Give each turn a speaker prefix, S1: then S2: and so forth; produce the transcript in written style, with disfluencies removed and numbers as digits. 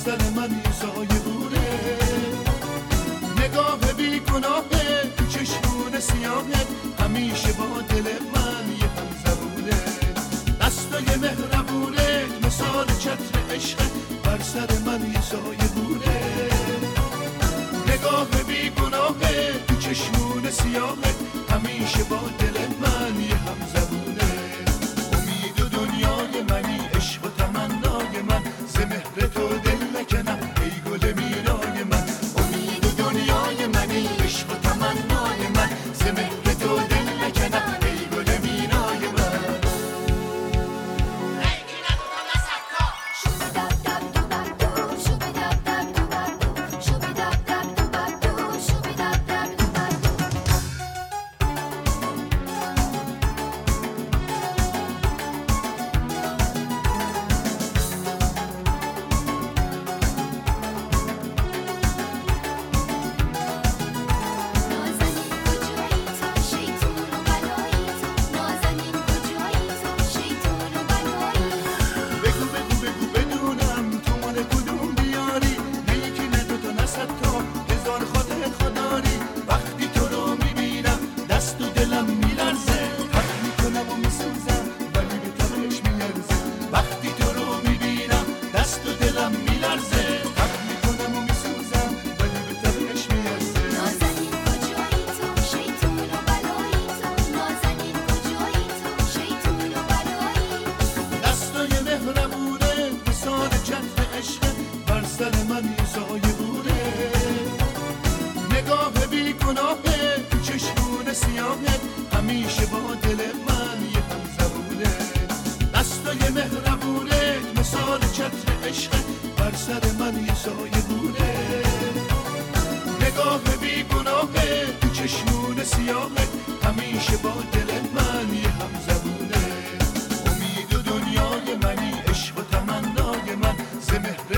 S1: سر من یه سایه بونه، نگاه بی گناهه تو چشمون سیاهه، همیشه با دل من یه هم زبونه، دستای مهربونه مثال چتر عشق، بر سر من یه سایه بونه، نگاه بی گناهه تو چشمون سیاهه، همیشه با دل من یه هم زبونه، امید و دنیای منی، عشق و تمنای من، ز مهر تو دل نکنم ای گل میرای من، امید و دنیای منی، عشق و تمنای من، ز مهر تو دل نکنم ای گل میرای من. همیشه با دل من یه هم زبونه، دستای مهربونه مثال چتر عشق، بر سر من یه سایه بونه، نگاه بی گناهه تو چشمون سیاهه، همیشه با دل من یه هم زبونه، امید و دنیای منی، عشق و تمنای من، ز مهر